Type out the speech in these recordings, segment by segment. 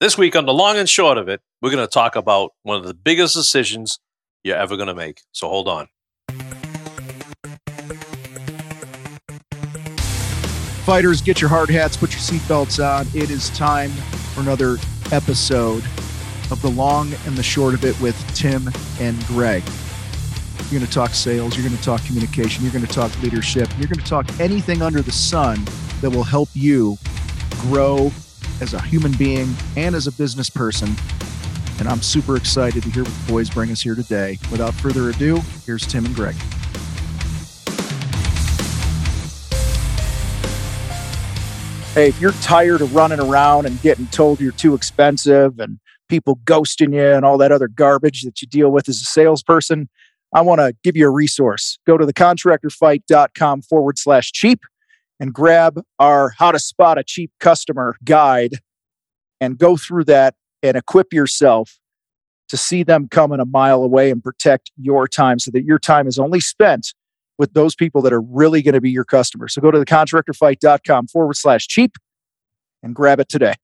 This week on the long and short of it, we're going to talk about one of the biggest decisions you're ever going to make. So hold on. Fighters, get your hard hats, put your seatbelts on. It is time for another episode of the long and the short of it with Tim and Greg. You're going to talk sales, you're going to talk communication, you're going to talk leadership, you're going to talk anything under the sun that will help you grow as a human being and as a business person. And I'm super excited to hear what the boys bring us here today. Without further ado, here's Tim and Greg. Hey, if you're tired of running around and getting told you're too expensive and people ghosting you and all that other garbage that you deal with as a salesperson, I want to give you a resource. Go to thecontractorfight.com/cheap and grab our How to Spot a Cheap Customer guide and go through that and equip yourself to see them coming a mile away and protect your time so that your time is only spent with those people that are really going to be your customers. So go to thecontractorfight.com/cheap and grab it today.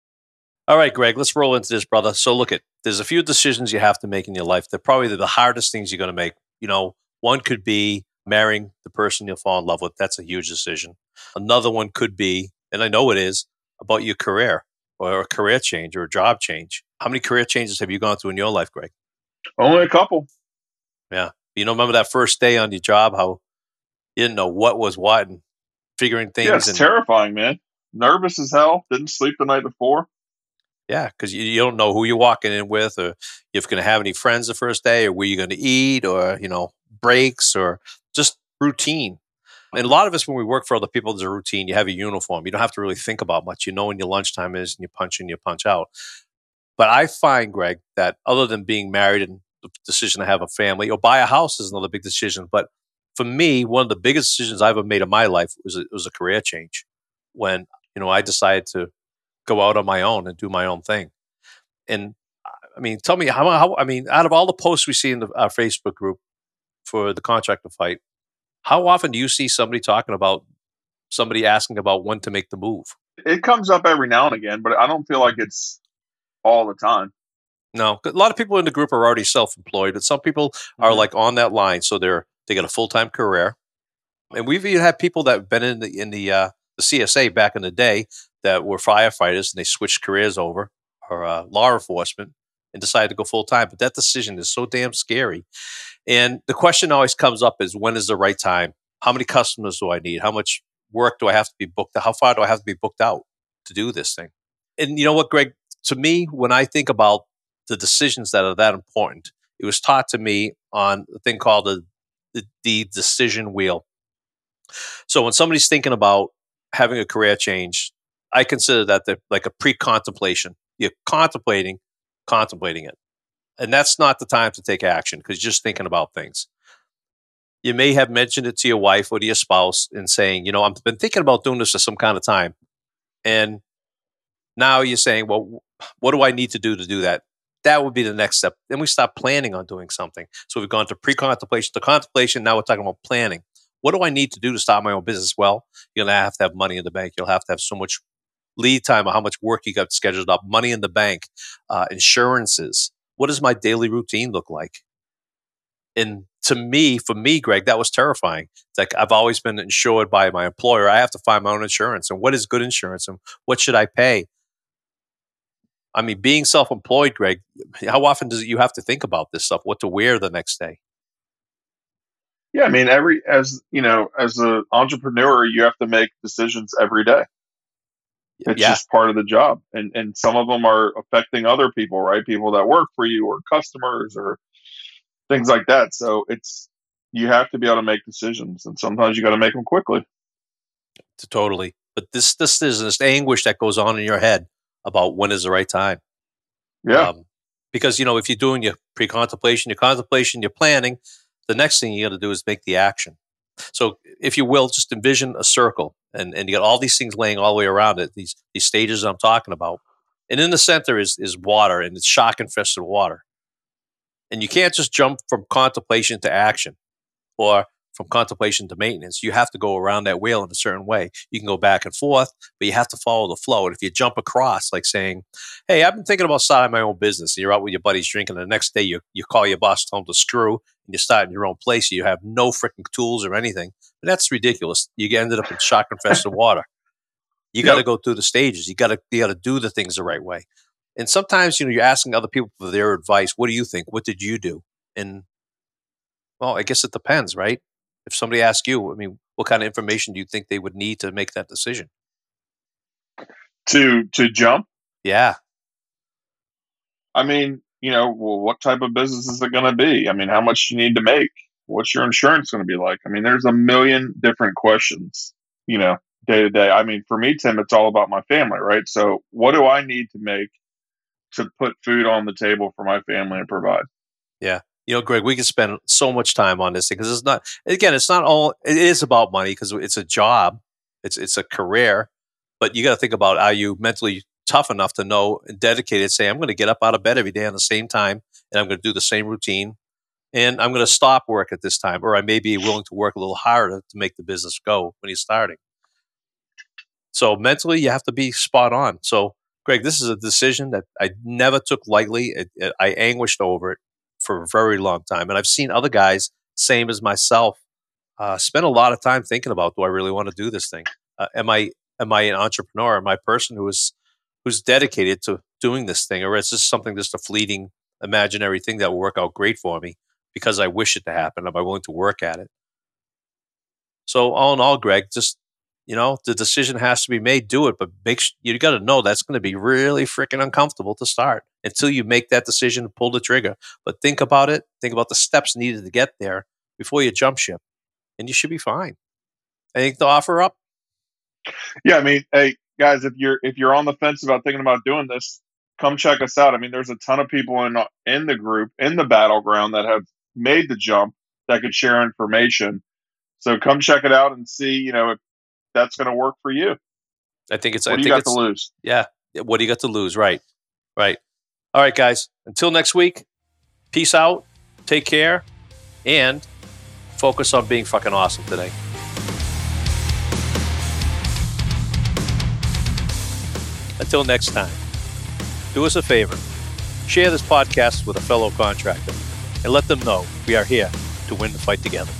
All right, Greg, let's roll into this, brother. So look, there's a few decisions you have to make in your life. They're probably the hardest things you're going to make. You know, one could be marrying the person you'll fall in love with. That's a huge decision. Another one could be, and I know it is, about your career or a career change or a job change. How many career changes have you gone through in your life, Greg? Only a couple. Yeah. You know, remember that first day on your job, how you didn't know what was what and figuring things? Yeah, it's terrifying, man. Nervous as hell. Didn't sleep the night before. Yeah, because you don't know who you're walking in with, or if you're going to have any friends the first day, or where you're going to eat, or, breaks, or just routine. And a lot of us, when we work for other people, there's a routine. You have a uniform. You don't have to really think about much. You know when your lunchtime is, and you punch in, you punch out. But I find, Greg, that other than being married and the decision to have a family or buy a house is another big decision. But for me, one of the biggest decisions I ever made in my life was a career change. When, I decided to go out on my own and do my own thing. And I mean, tell me how out of all the posts we see in our Facebook group for the contractor fight, how often do you see somebody talking about somebody asking about when to make the move? It comes up every now and again, but I don't feel like it's all the time. No, a lot of people in the group are already self-employed, but some people are like on that line. So they got a full-time career. And we've even had people that have been in the CSA back in the day that were firefighters, and they switched careers over, or law enforcement, and decided to go full time. But that decision is so damn scary. And the question always comes up is, when is the right time? How many customers do I need? How much work do I have to be booked? How far do I have to be booked out to do this thing? And you know what, Greg? To me, when I think about the decisions that are that important, it was taught to me on a thing called the decision wheel. So when somebody's thinking about having a career change, I consider that like a pre-contemplation. You're contemplating it. And that's not the time to take action because you're just thinking about things. You may have mentioned it to your wife or to your spouse and saying, I've been thinking about doing this for some kind of time. And now you're saying, well, what do I need to do that? That would be the next step. Then we start planning on doing something. So we've gone to pre-contemplation to contemplation. Now we're talking about planning. What do I need to do to start my own business? Well, you're going to have money in the bank. You'll have to have so much lead time or how much work you got scheduled up, money in the bank, insurances. What does my daily routine look like? And for me, Greg, that was terrifying. It's like I've always been insured by my employer. I have to find my own insurance. And what is good insurance? And what should I pay? I mean, being self-employed, Greg, how often does you have to think about this stuff? What to wear the next day? Yeah, I mean, as an entrepreneur, you have to make decisions every day. It's just part of the job. And some of them are affecting other people, right? People that work for you or customers or things like that. So you have to be able to make decisions, and sometimes you got to make them quickly. Totally. But this is this anguish that goes on in your head about when is the right time. Yeah. Because, if you're doing your pre-contemplation, your planning, the next thing you got to do is make the action. So if you will, just envision a circle and you got all these things laying all the way around it, these stages I'm talking about. And in the center is water, and it's shark infested water. And you can't just jump from contemplation to action or from contemplation to maintenance, you have to go around that wheel in a certain way. You can go back and forth, but you have to follow the flow. And if you jump across, like saying, hey, I've been thinking about starting my own business, and you're out with your buddies drinking, and the next day you call your boss, tell him to screw, and you start in your own place, you have no freaking tools or anything. And that's ridiculous. You ended up in shark-infested water. You got to go through the stages. You got to do the things the right way. And sometimes, you're asking other people for their advice. What do you think? What did you do? And, well, I guess it depends, right? If somebody asks you, I mean, what kind of information do you think they would need to make that decision? To jump? Yeah. I mean, well, what type of business is it going to be? I mean, how much do you need to make? What's your insurance going to be like? I mean, there's a million different questions, day to day. I mean, for me, Tim, it's all about my family, right? So what do I need to make to put food on the table for my family and provide? Yeah. Greg, we can spend so much time on this thing because it's not all, it is about money because it's a job. It's a career, but you got to think about, are you mentally tough enough to know and dedicated, say, I'm going to get up out of bed every day on the same time and I'm going to do the same routine and I'm going to stop work at this time, or I may be willing to work a little harder to make the business go when you're starting. So mentally, you have to be spot on. So, Greg, this is a decision that I never took lightly. I anguished over it for a very long time. And I've seen other guys, same as myself, spend a lot of time thinking about, do I really want to do this thing? Am I an entrepreneur? Am I a person who's dedicated to doing this thing? Or is this something, just a fleeting, imaginary thing that will work out great for me because I wish it to happen? Am I willing to work at it? So all in all, Greg, just, the decision has to be made, do it, but you got to know that's going to be really freaking uncomfortable to start until you make that decision, pull the trigger. But think about it. Think about the steps needed to get there before you jump ship, and you should be fine. Anything to offer up? Yeah, I mean, hey guys, if you're on the fence about thinking about doing this, come check us out. I mean, there's a ton of people in the group, in the battleground, that have made the jump that could share information. So come check it out and see, if that's going to work for you. I think it's. What do you got to lose? Yeah. What do you got to lose? Right. Right. All right, guys. Until next week. Peace out. Take care, and focus on being fucking awesome today. Until next time, do us a favor. Share this podcast with a fellow contractor and let them know we are here to win the fight together.